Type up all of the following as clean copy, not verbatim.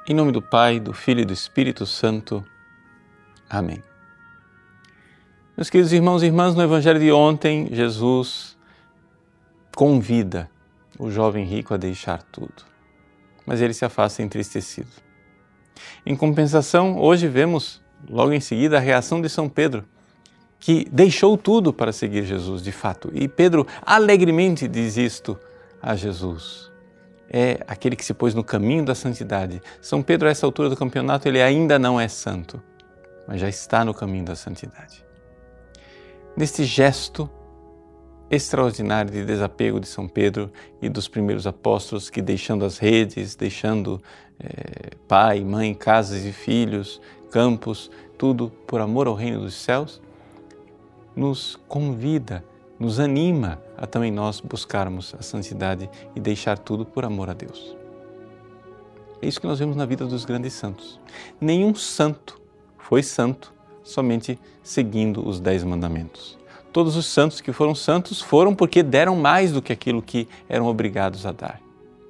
Em nome do Pai, do Filho e do Espírito Santo. Amém. Meus queridos irmãos e irmãs, no Evangelho de ontem, Jesus convida o jovem rico a deixar tudo, mas ele se afasta entristecido. Em compensação, hoje vemos, logo em seguida, a reação de São Pedro, que deixou tudo para seguir Jesus de fato. E Pedro alegremente diz isto a Jesus. É aquele que se pôs no caminho da santidade. São Pedro, a essa altura do campeonato, ele ainda não é santo, mas já está no caminho da santidade. Neste gesto extraordinário de desapego de São Pedro e dos primeiros apóstolos, que deixando as redes, deixando pai, mãe, casas e filhos, campos, tudo por amor ao reino dos céus, nos convida, nos anima a também nós buscarmos a santidade e deixar tudo por amor a Deus. É isso que nós vemos na vida dos grandes santos. Nenhum santo foi santo somente seguindo os 10 mandamentos. Todos os santos que foram santos foram porque deram mais do que aquilo que eram obrigados a dar.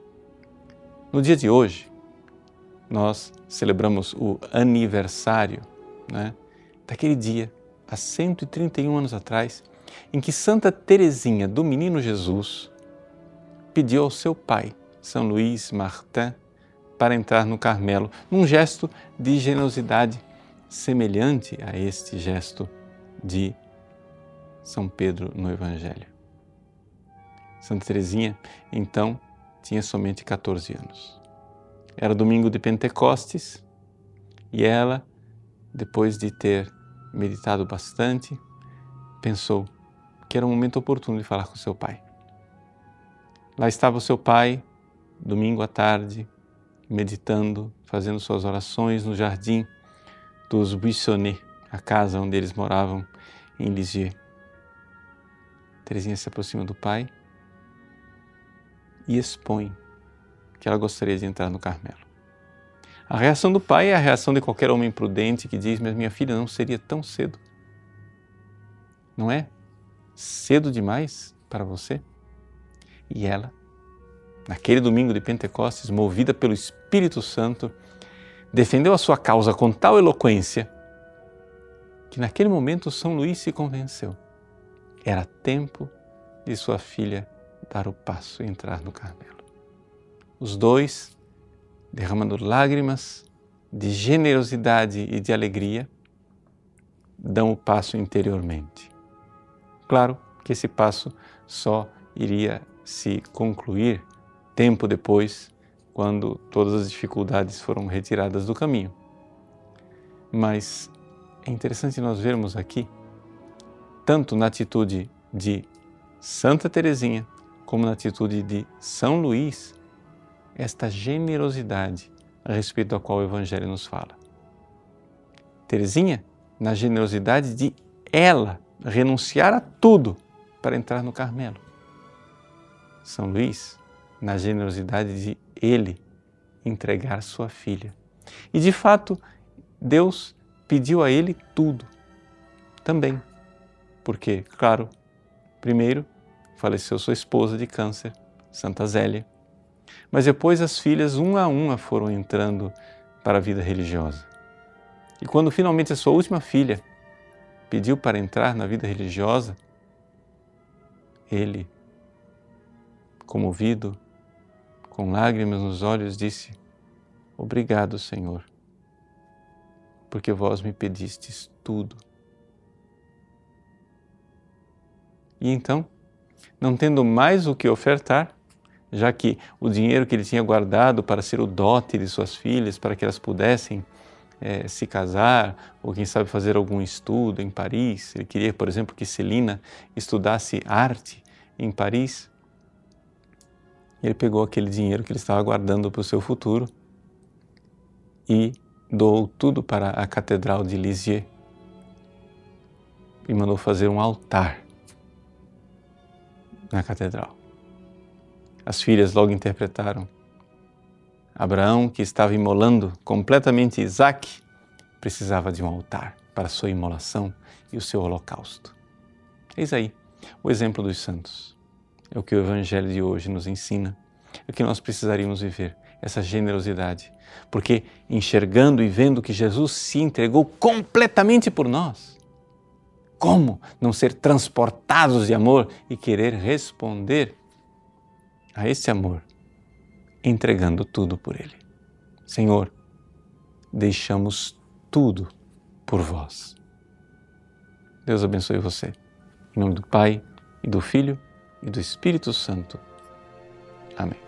No dia de hoje, nós celebramos o aniversário, daquele dia, há 131 anos atrás, em que Santa Teresinha do Menino Jesus pediu ao seu pai, São Luís Martin, para entrar no Carmelo, num gesto de generosidade semelhante a este gesto de São Pedro no Evangelho. Santa Teresinha, então, tinha somente 14 anos. Era domingo de Pentecostes e ela, depois de ter meditado bastante, pensou que era um momento oportuno de falar com seu pai. Lá estava o seu pai, domingo à tarde, meditando, fazendo suas orações no jardim dos Buissonnets, a casa onde eles moravam em Lisieux. Teresinha se aproxima do pai e expõe que ela gostaria de entrar no Carmelo. A reação do pai é a reação de qualquer homem prudente que diz: mas minha filha, não seria tão cedo? Não é cedo demais para você? E ela, naquele domingo de Pentecostes, movida pelo Espírito Santo, defendeu a sua causa com tal eloquência que naquele momento São Luís se convenceu. Era tempo de sua filha dar o passo e entrar no Carmelo. Os dois, derramando lágrimas de generosidade e de alegria, dão o passo interiormente. Claro que esse passo só iria se concluir tempo depois, quando todas as dificuldades foram retiradas do caminho. Mas é interessante nós vermos aqui, tanto na atitude de Santa Teresinha, como na atitude de São Luís, esta generosidade a respeito da qual o Evangelho nos fala. Teresinha, na generosidade de ela renunciar a tudo para entrar no Carmelo. São Luís, na generosidade de ele entregar sua filha. E de fato, Deus pediu a ele tudo também. Porque, claro, primeiro faleceu sua esposa de câncer, Santa Zélia, mas depois as filhas, uma a uma, foram entrando para a vida religiosa. E quando finalmente a sua última filha pediu para entrar na vida religiosa, ele, comovido, com lágrimas nos olhos, disse: obrigado, Senhor, porque vós me pedistes tudo. E então, não tendo mais o que ofertar, já que o dinheiro que ele tinha guardado para ser o dote de suas filhas, para que elas pudessem se casar, ou quem sabe fazer algum estudo em Paris, ele queria, por exemplo, que Celina estudasse arte em Paris, ele pegou aquele dinheiro que ele estava guardando para o seu futuro e doou tudo para a Catedral de Lisieux e mandou fazer um altar na catedral. As filhas logo interpretaram: Abraão, que estava imolando completamente Isaque, precisava de um altar para a sua imolação e o seu holocausto. Eis aí o exemplo dos santos. É o que o Evangelho de hoje nos ensina, é o que nós precisaríamos viver, essa generosidade Porque enxergando e vendo que Jesus se entregou completamente por nós, como não ser transportados de amor e querer responder a esse amor, entregando tudo por Ele? Senhor, deixamos tudo por vós. Deus abençoe você. Em nome do Pai, e do Filho, e do Espírito Santo. Amém.